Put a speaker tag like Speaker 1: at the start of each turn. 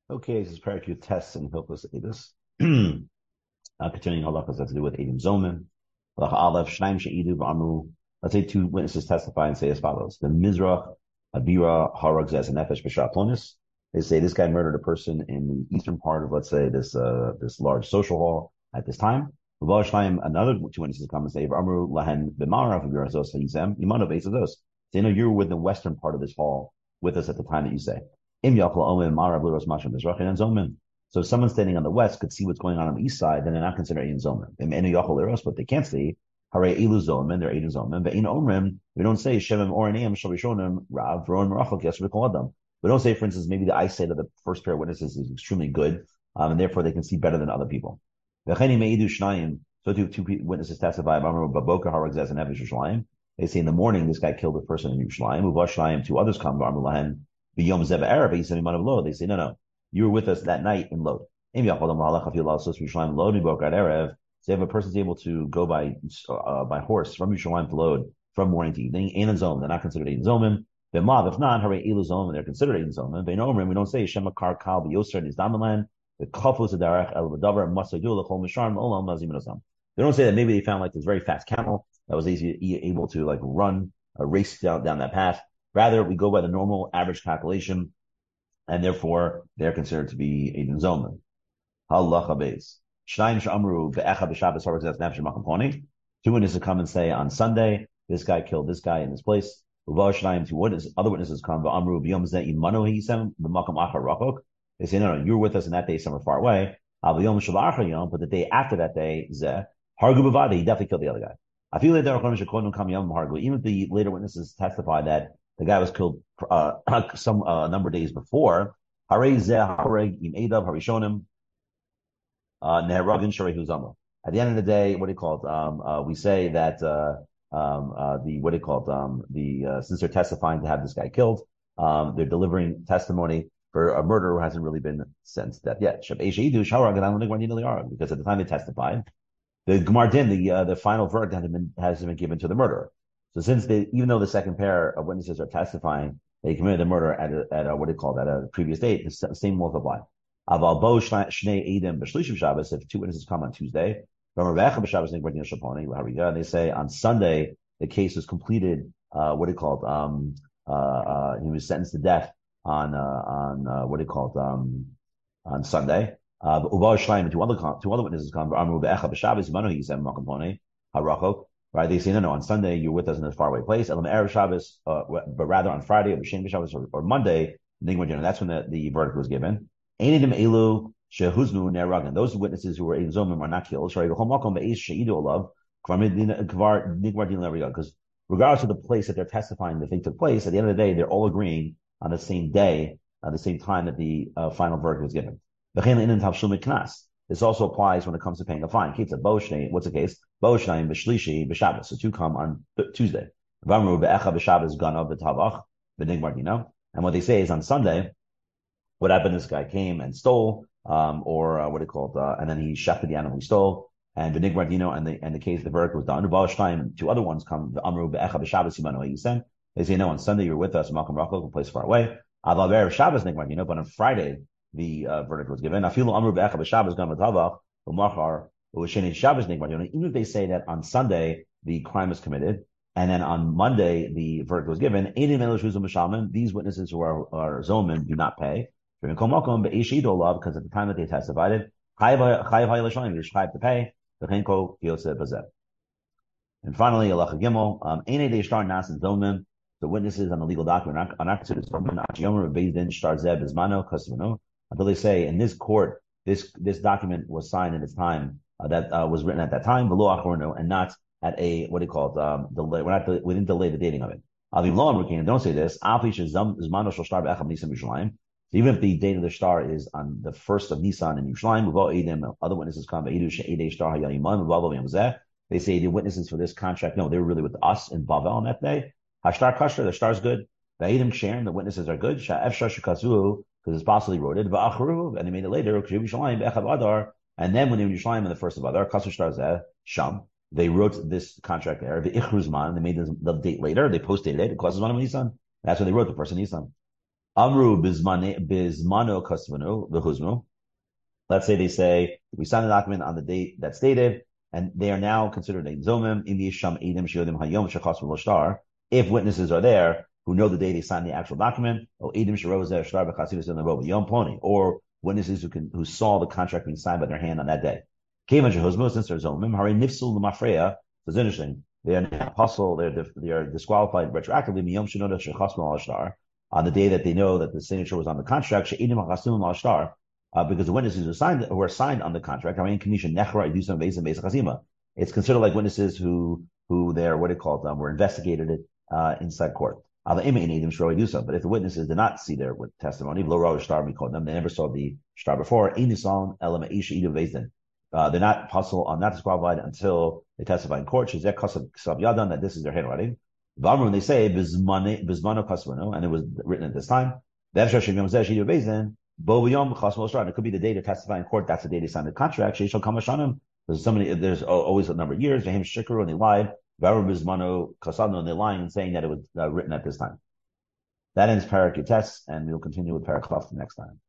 Speaker 1: Okay, this is Parakut tests and helpless Edis. Continuing halachas that to do with Edim Zomin. Halach Aleph, Shnaim She'idu V'Amru. Let's say two witnesses testify and say as follows. The Mizrach, Abira, Harag Zez, and Nefesh B'Shah Plonis. They say this guy murdered a person in the eastern part of, let's say, this large social hall at this time. V'Val Shnaim, another two witnesses come and say, V'Amru Lahen B'Marav Abira Zos Ha'izem, Yimano Beis of those. They know you're with the western part of this hall with us at the time that you say. So if someone standing on the west could see what's going on the east side, then they're not considered Ein Zomen. But they can't see. Hare Elu Zomen, they're Ein Zomen. But in Omrim, we don't say Shemim Oranim Shal Rishonim Rav Ron Merachok Yes Adam. We don't say, for instance, maybe the eyesight of the first pair of witnesses is extremely good, and therefore they can see better than other people. So two witnesses testify. They say in the morning this guy killed a person in Yerushalayim. Two others come. B'yom Zeb Arab, he said, they say, no, you were with us that night in Lod. So if a person's able to go by horse from Yerushalayim to Lod from morning to evening, Ein Zomim, they're not considered Ein Zomim. If not, Hare Elu Zomim, they're considered Ein Zomim. We don't say Shema Kar Kal B'Yoser Nizdamelan, the Kafus Adarach El V'Davar Masaydu L'Chol Misharm Olam Nazim Nazam. They don't say that maybe they found like this very fast camel that was able to like run a race down that path. Rather, we go by the normal average calculation, and therefore they're considered to be Ein Zomen. Halacha beis. Shnayim she'amru be'echa b'Shabbos harag zeh nefesh makom poni. Two witnesses come and say on Sunday, this guy killed this guy in this place. Uva shnayim, other witnesses come, v'amru b'yom zeh imanu ha'isem b'makom achar rachok. They say, no, you were with us in that day somewhere far away. V'yom shel achar yom, but the day after that day, zeh, hargu b'vadi, he definitely killed the other guy. I feel like there are even if the later witnesses testify that the guy was killed some number of days before. At the end of the day, what do you call it? We say that since they're testifying to have this guy killed, they're delivering testimony for a murderer who hasn't really been sentenced to death yet. Because at the time they testified, the Gemar Din, the final verdict hasn't been given to the murderer. So since even though the second pair of witnesses are testifying, they committed the murder at a previous date, the same will apply. If two witnesses come on Tuesday, they say on Sunday the case was completed. He was sentenced to death on Sunday. Two other witnesses come. Right? They say, no, on Sunday, you're with us in this faraway place. Erev Shabbos, but rather on Friday, or Monday, that's when the verdict was given. Those witnesses who were Ein Zomim are not killed. Because regardless of the place that they're testifying, the thing took place, at the end of the day, they're all agreeing on the same day, at the same time that the final verdict was given. This also applies when it comes to paying a fine. What's the case? So two come on Tuesday. And what they say is on Sunday, what happened? This guy came and stole, and then he shafted the animal he stole. And and the case, the verdict was done. Two other ones come. They say, no, on Sunday you were with us, Malcolm Rachel, a place far away. But on Friday, the verdict was given. Even if they say that on Sunday the crime was committed, and then on Monday the verdict was given, these witnesses who are zomin do not pay. Because at the time that they testified it, to pay. And finally, Halacha Gimel, the witnesses on the legal document are not considered until they say in this court, this document was signed in its time, that was written at that time, and not at a delay. We didn't delay the dating of it. Don't say this. So even if the date of the star is on the 1st of Nisan in Yerushalayim, other witnesses come. They say the witnesses for this contract, no, they were really with us in Bavel on that day. Hashtar Kashtar, the star's good. Va'idim Sharon, the witnesses are good. Because it's possibly wrote it. And they made it later. And then when they were in Yerushalayim on the 1st of Adar, Kasur Shtar Sham, they wrote this contract there. The Ichruzman, they made the date later. They postdated it. It causes one of Nisan. That's when they wrote the first Nisan. Amru bizmano kasvanu v'huzmu. Let's say they say we signed the document on the date that's stated, and they are now considered a zomim in the sham edim shiodim hayom shechas v'loshtar. If witnesses are there who know the day they signed the actual document, or edim sherozer shtar b'chasidus in the yom ploni, or witnesses who saw the contract being signed by their hand on that day. Kevan shehuzmu, since they're zomim, hari nifsul l'mafreya. So it's interesting. They are apostle. They are disqualified retroactively miyom shenoda shechas v'loshtar on the day that they know that the signature was on the contract. She'edim hachasim l'ashtar. Because the witnesses who are signed on the contract, it's considered like witnesses who they're what do you call them, were investigated inside court. But if the witnesses did not see their testimony, we call them, they never saw the shtar before. They're not not disqualified until they testify in court. That this is their handwriting. When they say bizmano, and it was written at this time. It could be the day to testify in court. That's the day they signed the contract. There's always a number of years. And they lied. And they're lying and saying that it was written at this time. That ends Parak Yates, and we'll continue with Parak Chaf next time.